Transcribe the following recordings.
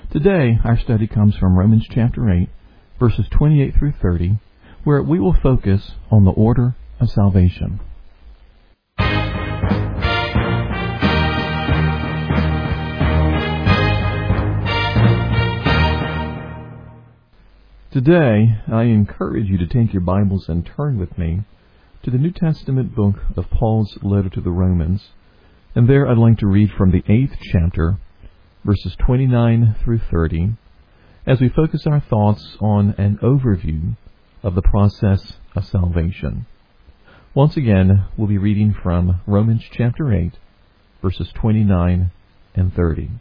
Today, our study comes from Romans chapter 8, verses 28 through 30, where we will focus on the order of salvation. Today, I encourage you to take your Bibles and turn with me to the New Testament book of Paul's letter to the Romans, and there I'd like to read from the 8th chapter, verses 29 through 30, as we focus our thoughts on an overview of the process of salvation. Once again, we'll be reading from Romans chapter 8, verses 29 and 30.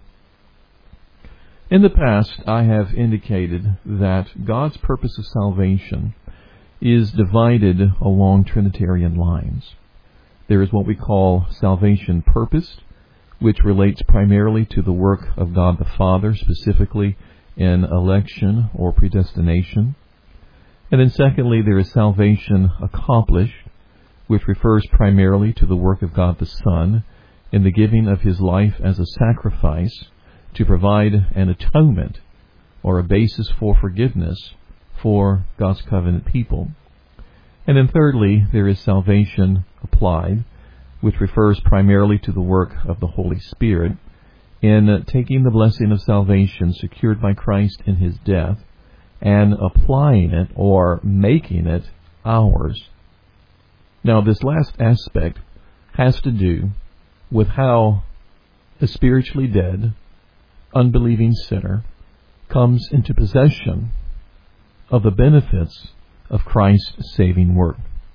In the past, I have indicated that God's purpose of salvation is divided along Trinitarian lines. There is what we call salvation purposed, which relates primarily to the work of God the Father, specifically in election or predestination. And then secondly, there is salvation accomplished, which refers primarily to the work of God the Son in the giving of His life as a sacrifice to provide an atonement or a basis for forgiveness for God's covenant people. And then thirdly, there is salvation applied, which refers primarily to the work of the Holy Spirit in taking the blessing of salvation secured by Christ in His death and applying it or making it ours. Now, this last aspect has to do with how the spiritually dead, unbelieving sinner comes into possession of the benefits of Christ's saving work.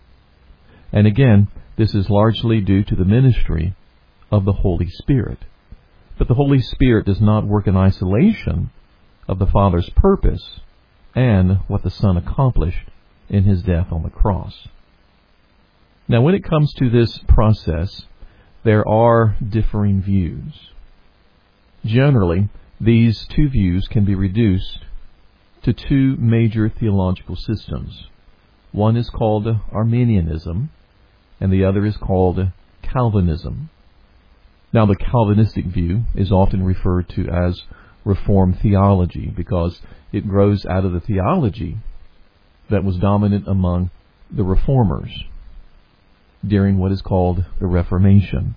And again, this is largely due to the ministry of the Holy Spirit. But the Holy Spirit does not work in isolation of the Father's purpose and what the Son accomplished in His death on the cross. Now, when it comes to this process, there are differing views. Generally, these two views can be reduced to two major theological systems. One is called Arminianism, and the other is called Calvinism. Now, the Calvinistic view is often referred to as Reformed theology because it grows out of the theology that was dominant among the Reformers during what is called the Reformation.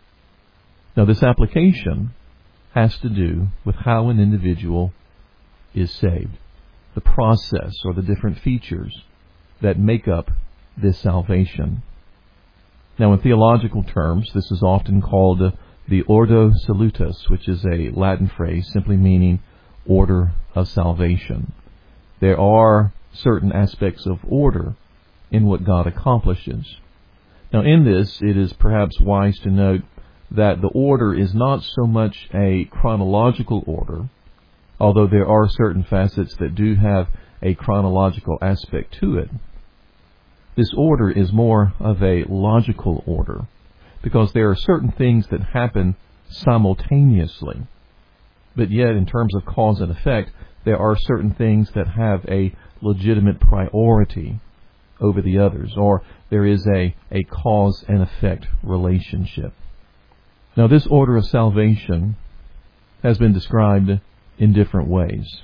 Now, this application has to do with how an individual is saved, the process or the different features that make up this salvation. Now, in theological terms, this is often called the Ordo Salutis, which is a Latin phrase simply meaning order of salvation. There are certain aspects of order in what God accomplishes. Now, in this, it is perhaps wise to note that the order is not so much a chronological order, although there are certain facets that do have a chronological aspect to it. This order is more of a logical order, because there are certain things that happen simultaneously. But yet, in terms of cause and effect, there are certain things that have a legitimate priority over the others, or there is a cause and effect relationship. Now, this order of salvation has been described in different ways,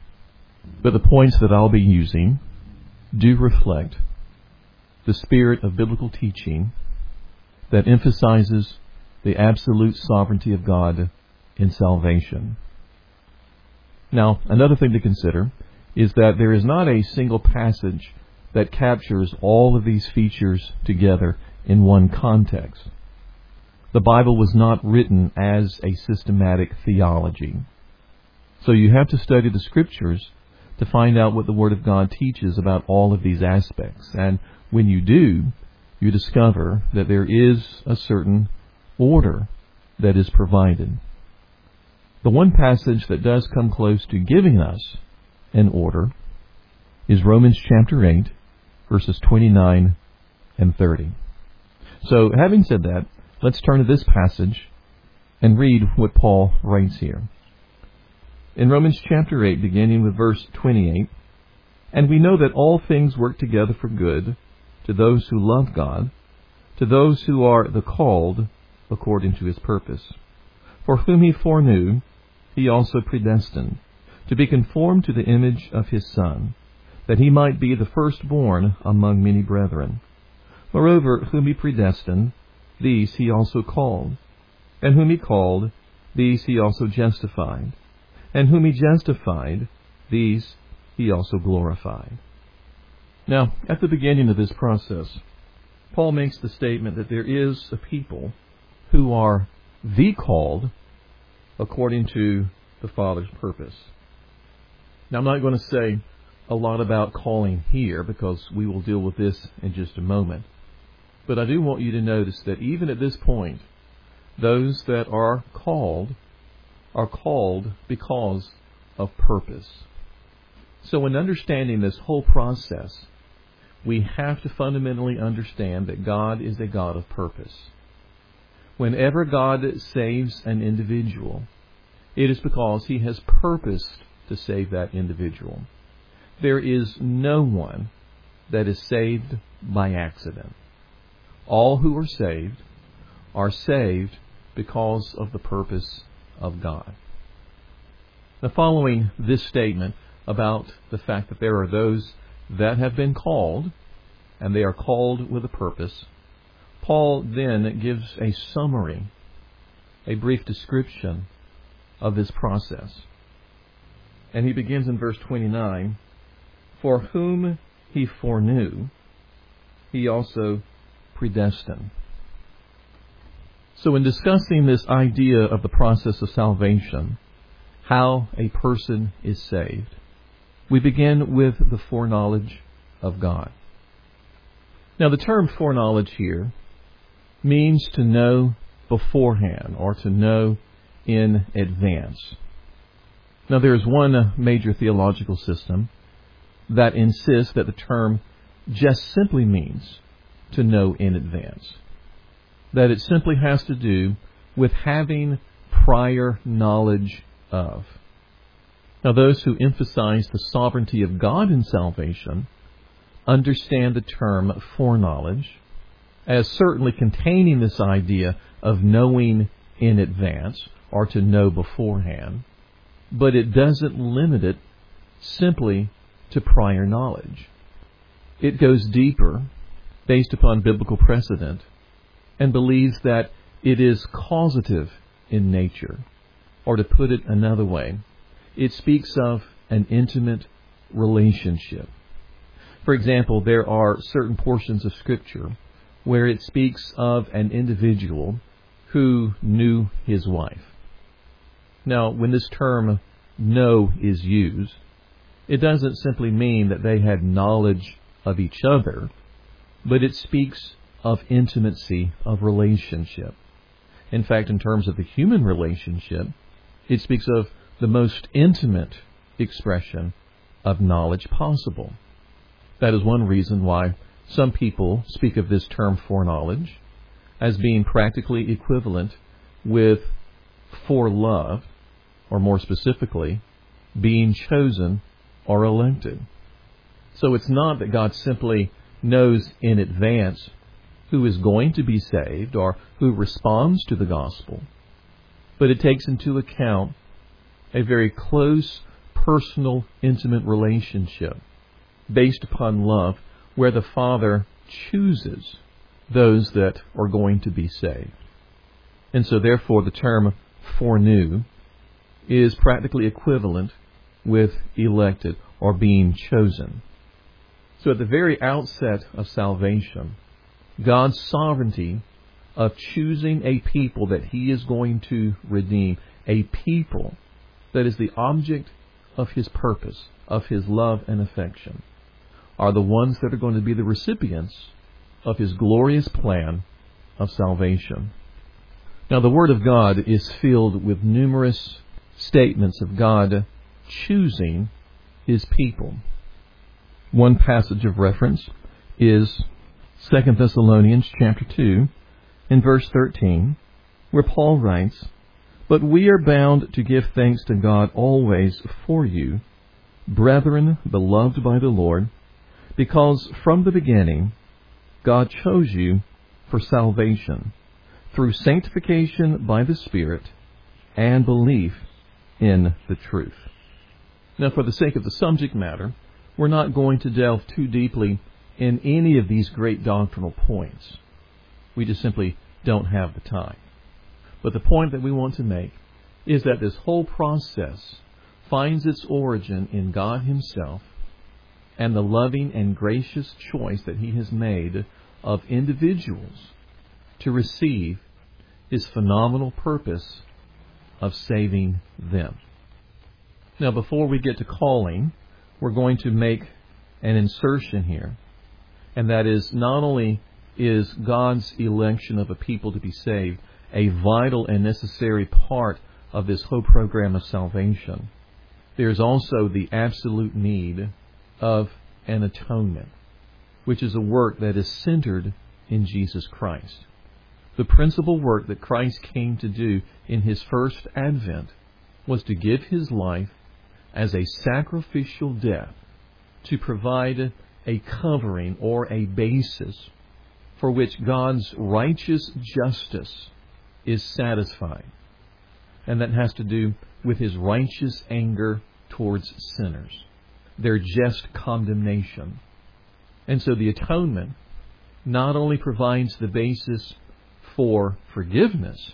but the points that I'll be using do reflect the spirit of biblical teaching that emphasizes the absolute sovereignty of God in salvation. Now, another thing to consider is that there is not a single passage that captures all of these features together in one context. The Bible was not written as a systematic theology. So you have to study the Scriptures to find out what the Word of God teaches about all of these aspects. And when you do, you discover that there is a certain order that is provided. The one passage that does come close to giving us an order is Romans chapter 8, verses 29 and 30. So, having said that, let's turn to this passage and read what Paul writes here. In Romans chapter 8, beginning with verse 28, "And we know that all things work together for good to those who love God, to those who are the called according to His purpose. For whom He foreknew, he also predestined, to be conformed to the image of his Son, that he might be the firstborn among many brethren. Moreover, whom he predestined, these he also called. And whom he called, these he also justified. And whom he justified, these he also glorified. Now, at the beginning of this process, Paul makes the statement that there is a people who are the called according to the Father's purpose. Now, I'm not going to say a lot about calling here because we will deal with this in just a moment. But I do want you to notice that even at this point, those that are called because of purpose. So in understanding this whole process, we have to fundamentally understand that God is a God of purpose. Whenever God saves an individual, it is because He has purposed to save that individual. There is no one that is saved by accident. All who are saved because of the purpose of God. Now, following this statement about the fact that there are those that have been called, and they are called with a purpose, Paul then gives a summary, a brief description of this process. And he begins in verse 29, "For whom he foreknew, he also predestined." So in discussing this idea of the process of salvation, how a person is saved, we begin with the foreknowledge of God. Now, the term foreknowledge here means to know beforehand or to know in advance. Now, there is one major theological system that insists that the term just simply means to know in advance. That it simply has to do with having prior knowledge of. Now, those who emphasize the sovereignty of God in salvation understand the term foreknowledge as certainly containing this idea of knowing in advance or to know beforehand, but it doesn't limit it simply to prior knowledge. It goes deeper based upon biblical precedent and believes that it is causative in nature. Or to put it another way, it speaks of an intimate relationship. For example, there are certain portions of Scripture where it speaks of an individual who knew his wife. Now, when this term know is used, it doesn't simply mean that they had knowledge of each other, but it speaks of intimacy, of relationship. In fact, in terms of the human relationship, it speaks of the most intimate expression of knowledge possible. That is one reason why some people speak of this term foreknowledge as being practically equivalent with foreloved, or more specifically, being chosen or elected. So it's not that God simply knows in advance who is going to be saved or who responds to the gospel, but it takes into account a very close, personal, intimate relationship based upon love where the Father chooses those that are going to be saved. And so therefore the term foreknew is practically equivalent with elected or being chosen. So at the very outset of salvation, God's sovereignty of choosing a people that He is going to redeem, a people that is the object of His purpose, of His love and affection, are the ones that are going to be the recipients of His glorious plan of salvation. Now, the Word of God is filled with numerous statements of God choosing His people. One passage of reference is 2 Thessalonians chapter 2, in verse 13, where Paul writes, "But we are bound to give thanks to God always for you, brethren beloved by the Lord, because from the beginning God chose you for salvation, through sanctification by the Spirit and belief in the truth. Now, for the sake of the subject matter, we're not going to delve too deeply in any of these great doctrinal points. We just simply don't have the time. But the point that we want to make is that this whole process finds its origin in God Himself and the loving and gracious choice that He has made of individuals to receive His phenomenal purpose of saving them. Now, before we get to calling, we're going to make an insertion here, and that is, not only is God's election of a people to be saved a vital and necessary part of this whole program of salvation, there's also the absolute need of an atonement, which is a work that is centered in Jesus Christ. The principal work that Christ came to do in His first advent was to give His life as a sacrificial death to provide a covering or a basis for which God's righteous justice is satisfied. And that has to do with His righteous anger towards sinners, their just condemnation. And so the atonement not only provides the basis for forgiveness,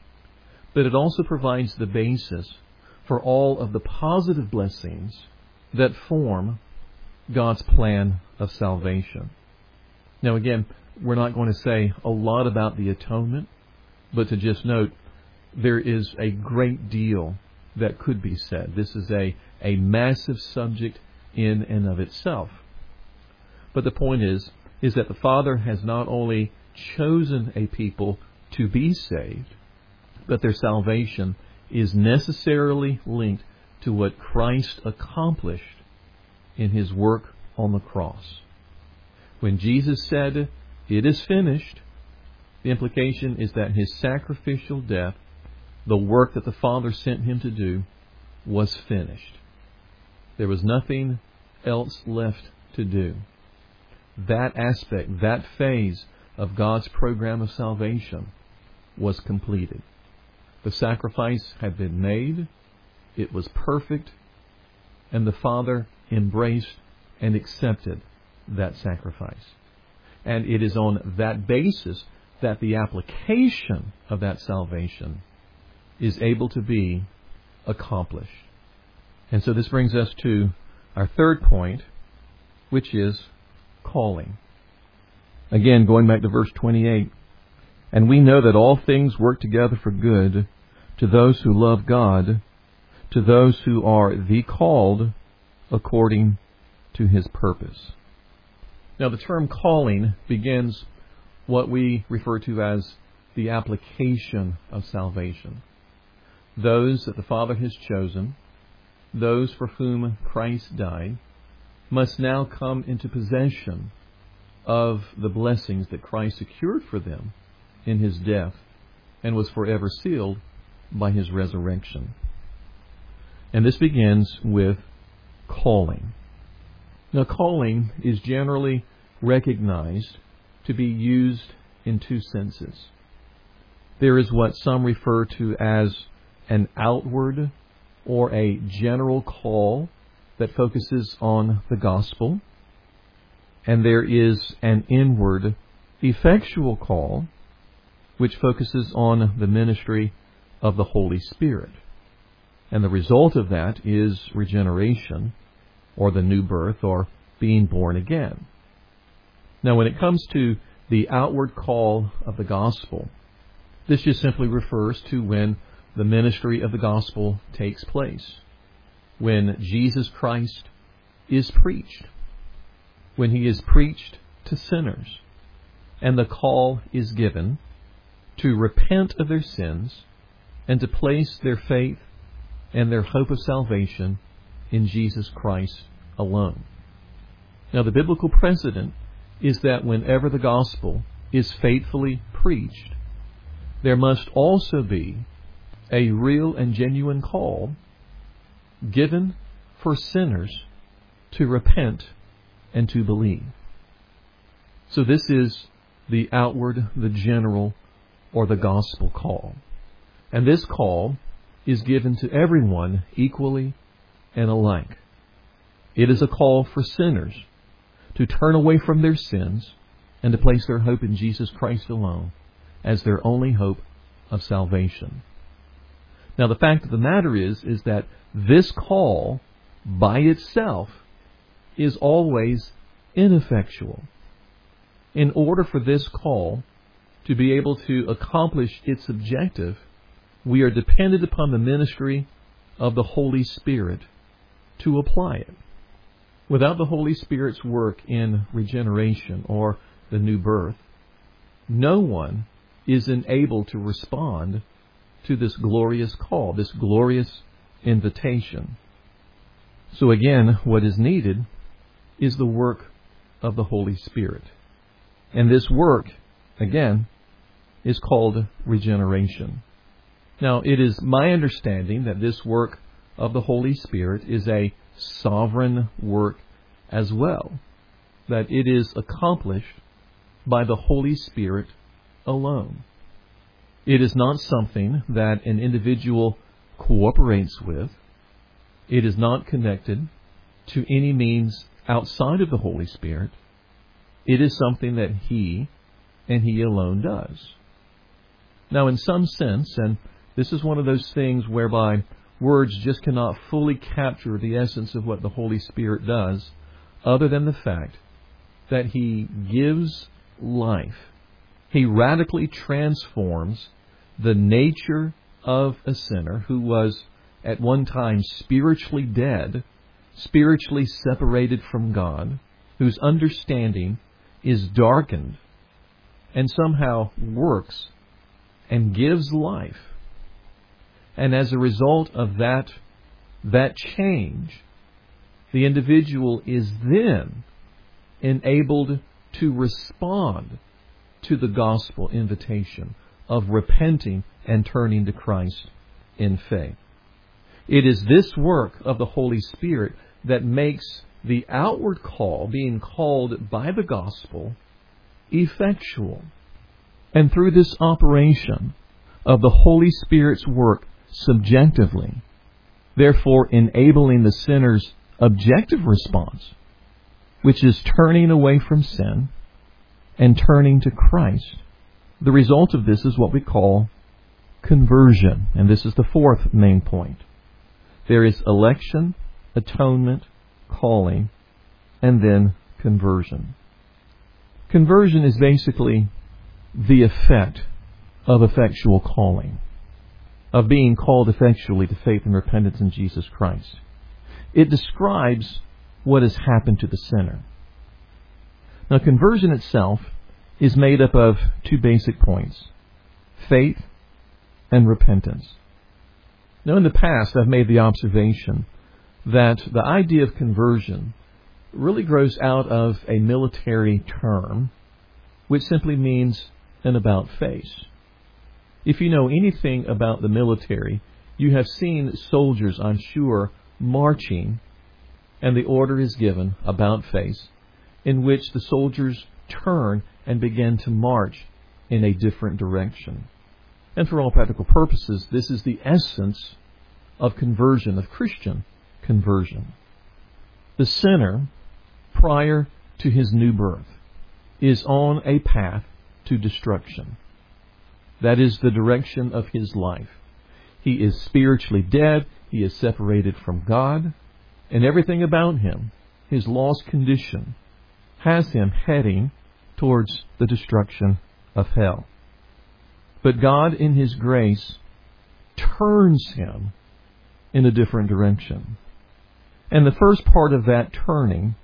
but it also provides the basis for all of the positive blessings that form God's plan of salvation. Now again, we're not going to say a lot about the atonement, but to just note, there is a great deal that could be said. This is a massive subject in and of itself. But the point is that the Father has not only chosen a people to be saved, but their salvation is necessarily linked to what Christ accomplished in His work on the cross. When Jesus said, "It is finished," the implication is that His sacrificial death, the work that the Father sent Him to do, was finished. There was nothing else left to do. That aspect, that phase of God's program of salvation was completed. The sacrifice had been made, it was perfect, and the Father embraced and accepted that sacrifice. And it is on that basis that the application of that salvation is able to be accomplished. And so this brings us to our third point, which is calling. Again, going back to verse 28, "And we know that all things work together for good to those who love God, to those who are the called according to His purpose." Now, the term calling begins what we refer to as the application of salvation. Those that the Father has chosen, those for whom Christ died, must now come into possession of the blessings that Christ secured for them in His death and was forever sealed by His resurrection. And this begins with calling. Now, calling is generally recognized to be used in two senses. There is what some refer to as an outward or a general call that focuses on the gospel, and there is an inward, effectual call which focuses on the ministry of the Holy Spirit. And the result of that is regeneration, or the new birth, or being born again. Now, when it comes to the outward call of the gospel, this just simply refers to when the ministry of the gospel takes place, when Jesus Christ is preached, when He is preached to sinners, and the call is given to repent of their sins and to place their faith and their hope of salvation in Jesus Christ alone. Now, the biblical precedent is that whenever the gospel is faithfully preached, there must also be a real and genuine call given for sinners to repent and to believe. So this is the outward, the general, or the gospel call. And this call is given to everyone equally and alike. It is a call for sinners to turn away from their sins and to place their hope in Jesus Christ alone as their only hope of salvation. Now, the fact of the matter is that this call by itself is always ineffectual. In order for this call to be able to accomplish its objective, we are dependent upon the ministry of the Holy Spirit to apply it. Without the Holy Spirit's work in regeneration or the new birth, no one is enabled to respond to this glorious call, this glorious invitation. So again, what is needed is the work of the Holy Spirit. And this work, again, is called regeneration. Now, it is my understanding that this work of the Holy Spirit is a sovereign work as well, that it is accomplished by the Holy Spirit alone. It is not something that an individual cooperates with. It is not connected to any means outside of the Holy Spirit. It is something that He and He alone does. Now, in some sense, and this is one of those things whereby words just cannot fully capture the essence of what the Holy Spirit does, other than the fact that He gives life. He radically transforms the nature of a sinner who was at one time spiritually dead, spiritually separated from God, whose understanding is darkened, and somehow works and gives life. And as a result of that change, the individual is then enabled to respond to the gospel invitation of repenting and turning to Christ in faith. It is this work of the Holy Spirit that makes the outward call, being called by the gospel, effectual. And through this operation of the Holy Spirit's work subjectively, therefore enabling the sinner's objective response, which is turning away from sin and turning to Christ, the result of this is what we call conversion. And this is the fourth main point. There is election, atonement, calling, and then conversion. Conversion is basically the effect of effectual calling, of being called effectually to faith and repentance in Jesus Christ. It describes what has happened to the sinner. Now, conversion itself is made up of two basic points: faith and repentance. Now, in the past, I've made the observation that the idea of conversion really grows out of a military term, which simply means an about face. If you know anything about the military, you have seen soldiers, I'm sure, marching, and the order is given, about face, in which the soldiers turn and begin to march in a different direction. And for all practical purposes, this is the essence of conversion, of Christian conversion. The sinner, prior to his new birth, is on a path to destruction. That is the direction of his life. He is spiritually dead. He is separated from God. And everything about him, his lost condition, has him heading towards the destruction of hell. But God, in His grace, turns him in a different direction. And the first part of that turning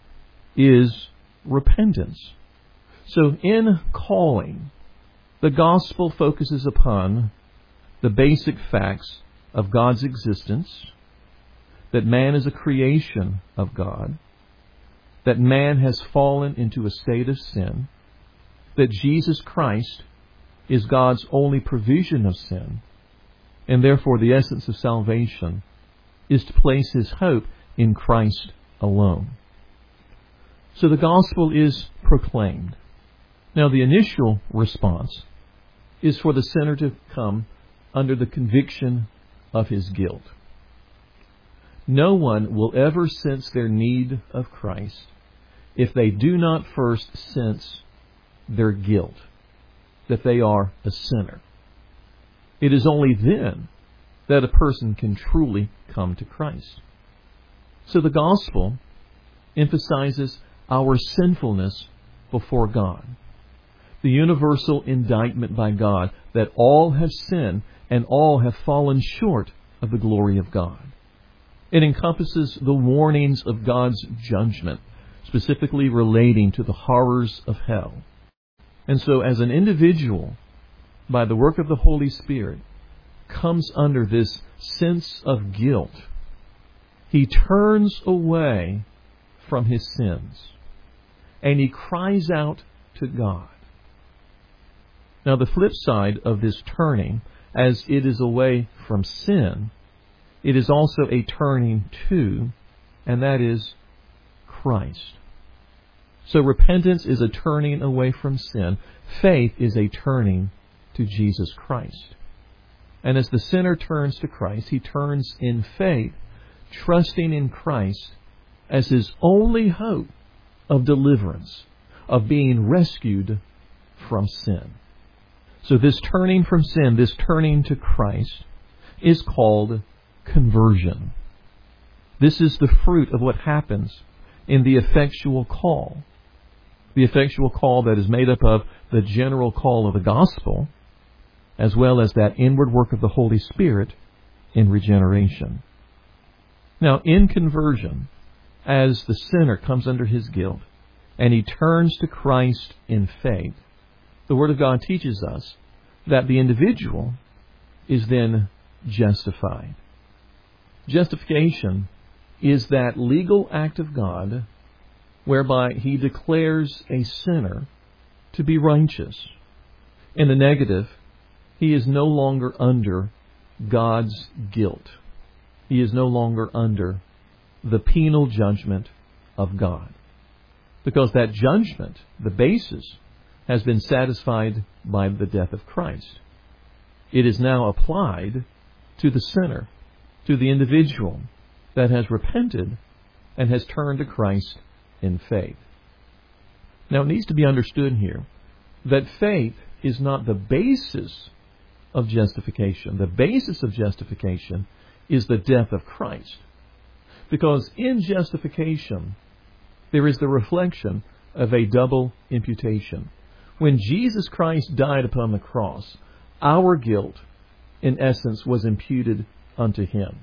is repentance. So in calling, the gospel focuses upon the basic facts of God's existence, that man is a creation of God, that man has fallen into a state of sin, that Jesus Christ is God's only provision of sin, and therefore the essence of salvation is to place his hope in Christ alone. So the gospel is proclaimed. Now, the initial response is for the sinner to come under the conviction of his guilt. No one will ever sense their need of Christ if they do not first sense their guilt, that they are a sinner. It is only then that a person can truly come to Christ. So the gospel emphasizes our sinfulness before God, the universal indictment by God that all have sinned and all have fallen short of the glory of God. It encompasses the warnings of God's judgment, specifically relating to the horrors of hell. And so as an individual, by the work of the Holy Spirit, comes under this sense of guilt, he turns away from his sins and he cries out to God. Now the flip side of this turning, as it is away from sin, it is also a turning to, and that is Christ. So repentance is a turning away from sin. Faith is a turning to Jesus Christ. And as the sinner turns to Christ, he turns in faith, trusting in Christ as his only hope of deliverance, of being rescued from sin. So this turning from sin, this turning to Christ, is called conversion. This is the fruit of what happens in the effectual call. The effectual call that is made up of the general call of the gospel, as well as that inward work of the Holy Spirit in regeneration. Now, in conversion, as the sinner comes under his guilt and he turns to Christ in faith, the Word of God teaches us that the individual is then justified. Justification is that legal act of God whereby he declares a sinner to be righteous. In the negative, he is no longer under God's guilt. He is no longer under the penal judgment of God. Because that judgment, the basis, has been satisfied by the death of Christ. It is now applied to the sinner, to the individual that has repented and has turned to Christ in faith. Now it needs to be understood here that faith is not the basis of justification. The basis of justification is the death of Christ. Because in justification, there is the reflection of a double imputation. When Jesus Christ died upon the cross, our guilt, in essence, was imputed unto him.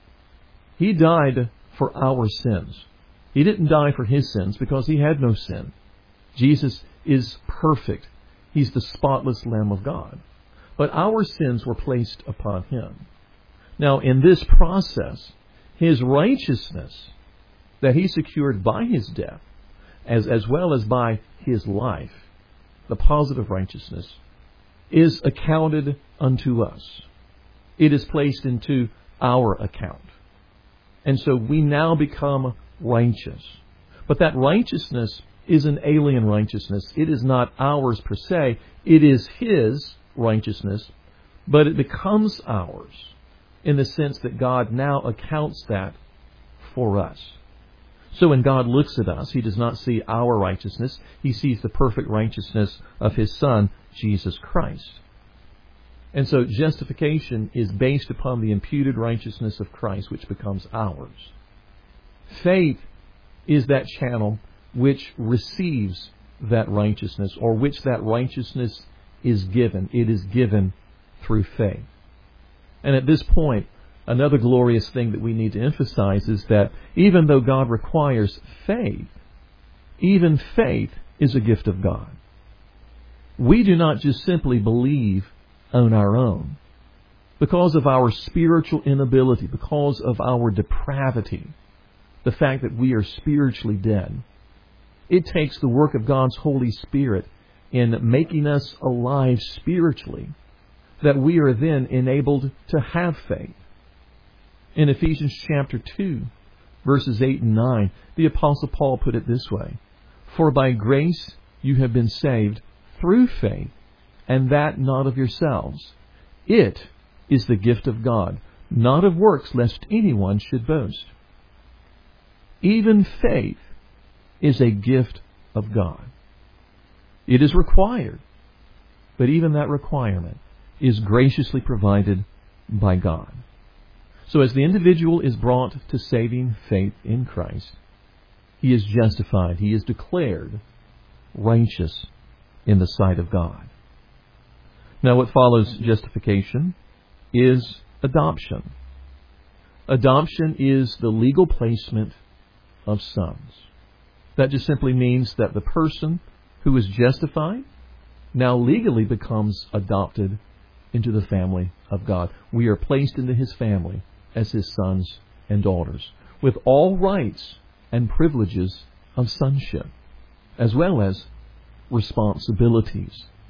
He died for our sins. He didn't die for his sins because he had no sin. Jesus is perfect. He's the spotless Lamb of God. But our sins were placed upon him. Now, in this process, his righteousness that he secured by his death, as well as by his life, the positive righteousness, is accounted unto us. It is placed into our account. And so we now become righteous. But that righteousness is an alien righteousness. It is not ours per se. It is his righteousness, but it becomes ours in the sense that God now accounts that for us. So when God looks at us, he does not see our righteousness. He sees the perfect righteousness of his Son, Jesus Christ. And so justification is based upon the imputed righteousness of Christ, which becomes ours. Faith is that channel which receives that righteousness, or which that righteousness is given. It is given through faith. And at this point, another glorious thing that we need to emphasize is that even though God requires faith, even faith is a gift of God. We do not just simply believe on our own. Because of our spiritual inability, because of our depravity, the fact that we are spiritually dead, it takes the work of God's Holy Spirit in making us alive spiritually, that we are then enabled to have faith. In Ephesians chapter 2, verses 8 and 9, the Apostle Paul put it this way: "For by grace you have been saved through faith, and that not of yourselves. It is the gift of God, not of works, lest anyone should boast. Even faith is a gift of God. It is required, but even that requirement is graciously provided by God. So as the individual is brought to saving faith in Christ, he is justified, he is declared righteous in the sight of God. Now what follows justification is adoption. Adoption is the legal placement of sons. That just simply means that the person who is justified now legally becomes adopted into the family of God. We are placed into His family as His sons and daughters, with all rights and privileges of sonship, as well as responsibilities